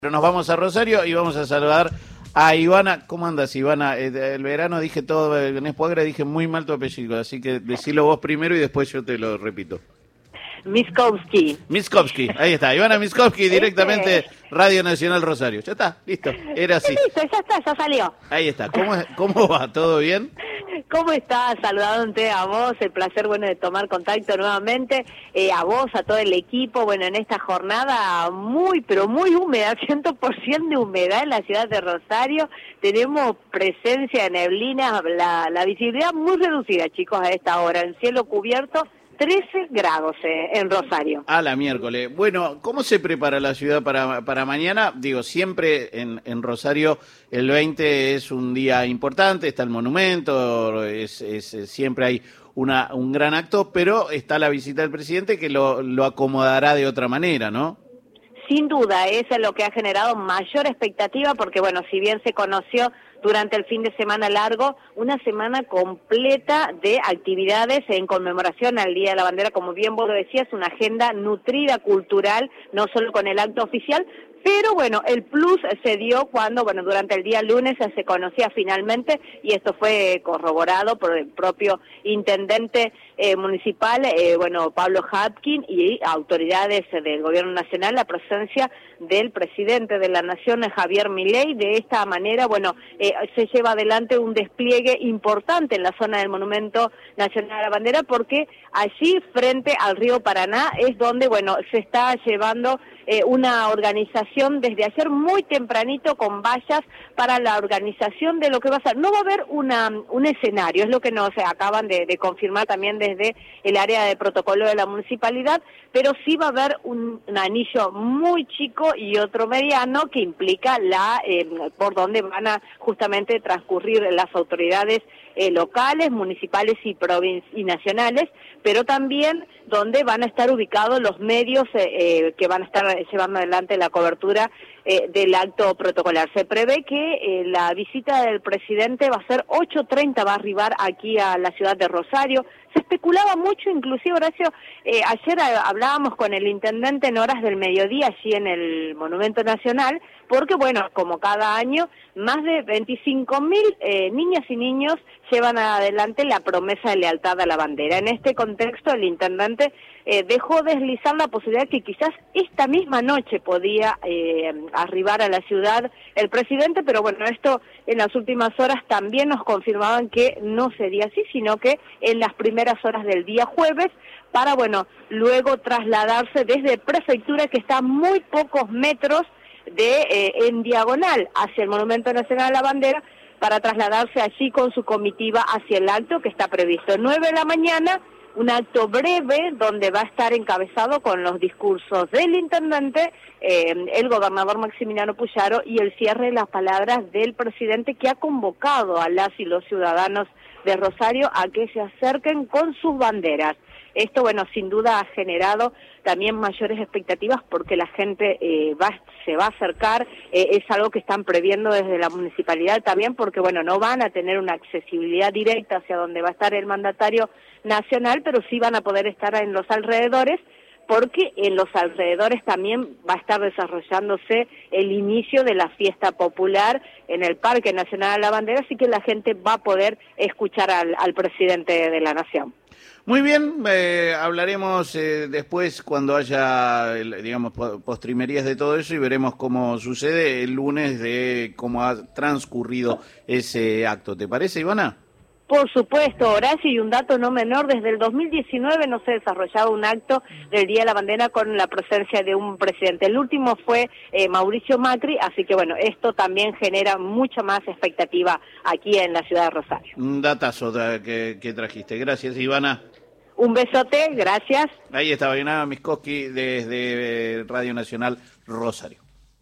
Pero nos vamos a Rosario y vamos a saludar a Ivana. ¿Cómo andas, Ivana? El verano dije todo, en Espoagra dije muy mal tu apellido, así que decilo vos primero y después yo te lo repito. Miskovsky. Miskovsky, ahí está, Ivana Miskovsky, directamente Radio Nacional Rosario. Ya está, listo, era así. Listo, ya está, ya salió. Ahí está, ¿cómo va? ¿Todo bien? ¿Cómo estás? Saludándote a vos, el placer de tomar contacto nuevamente, a vos, a todo el equipo, en esta jornada muy, pero muy húmeda, 100% de humedad en la ciudad de Rosario, tenemos presencia de neblina, la visibilidad muy reducida, chicos, a esta hora, en cielo cubierto, 13 grados en Rosario. A la miércoles. Bueno, ¿cómo se prepara la ciudad para mañana? Digo, siempre en Rosario el 20 es un día importante, está el monumento, siempre hay un gran acto, pero está la visita del presidente que lo acomodará de otra manera, ¿no? Sin duda, eso es lo que ha generado mayor expectativa, porque si bien se conoció durante el fin de semana largo, una semana completa de actividades en conmemoración al Día de la Bandera, como bien vos lo decías, una agenda nutrida cultural, no solo con el acto oficial, pero el plus se dio cuando, durante el día lunes se conocía finalmente, y esto fue corroborado por el propio intendente municipal, Pablo Hatkin, y autoridades del gobierno nacional, la presencia del presidente de la Nación, Javier Milei. De esta manera, se lleva adelante un despliegue importante en la zona del Monumento Nacional a la Bandera, porque allí, frente al río Paraná, es donde, se está llevando una organización desde ayer muy tempranito con vallas para la organización de lo que va a ser. No va a haber un escenario, es lo que nos acaban de confirmar también desde el área de protocolo de la municipalidad, pero sí va a haber un anillo muy chico y otro mediano que implica por donde van a justamente transcurrir las autoridades locales, municipales y nacionales, pero también donde van a estar ubicados los medios que van a estar llevando adelante la cobertura del acto protocolar. Se prevé que la visita del presidente va a ser 8:30, va a arribar aquí a la ciudad de Rosario. Se especulaba mucho, inclusive, Horacio, ayer hablábamos con el intendente en horas del mediodía allí en el Monumento Nacional, porque como cada año, más de 25.000 niñas y niños llevan adelante la promesa de lealtad a la bandera. En este contexto, el intendente dejó deslizar la posibilidad que quizás esta misma noche podía arribar a la ciudad el presidente, pero esto en las últimas horas también nos confirmaban que no sería así, sino que en las primeras horas del día jueves, para luego trasladarse desde Prefectura, que está a muy pocos metros en diagonal hacia el Monumento Nacional a la Bandera, para trasladarse allí con su comitiva hacia el acto que está previsto 9 de la mañana, un acto breve donde va a estar encabezado con los discursos del intendente, el gobernador Maximiliano Puyaro, y el cierre de las palabras del presidente, que ha convocado a las y los ciudadanos de Rosario a que se acerquen con sus banderas. Esto, sin duda ha generado también mayores expectativas, porque la gente se va a acercar, es algo que están previendo desde la municipalidad también, porque no van a tener una accesibilidad directa hacia donde va a estar el mandatario nacional, pero sí van a poder estar en los alrededores, porque en los alrededores también va a estar desarrollándose el inicio de la fiesta popular en el Parque Nacional de la Bandera, así que la gente va a poder escuchar al presidente de la Nación. Muy bien, hablaremos después cuando haya, postrimerías de todo eso, y veremos cómo sucede el lunes de cómo ha transcurrido ese acto. ¿Te parece, Ivana? Por supuesto, Horacio, y un dato no menor, desde el 2019 no se desarrollaba un acto del Día de la Bandera con la presencia de un presidente. El último fue Mauricio Macri, así que esto también genera mucha más expectativa aquí en la ciudad de Rosario. Un datazo que trajiste. Gracias, Ivana. Un besote, gracias. Ahí estaba Ivana Miskovsky desde Radio Nacional Rosario.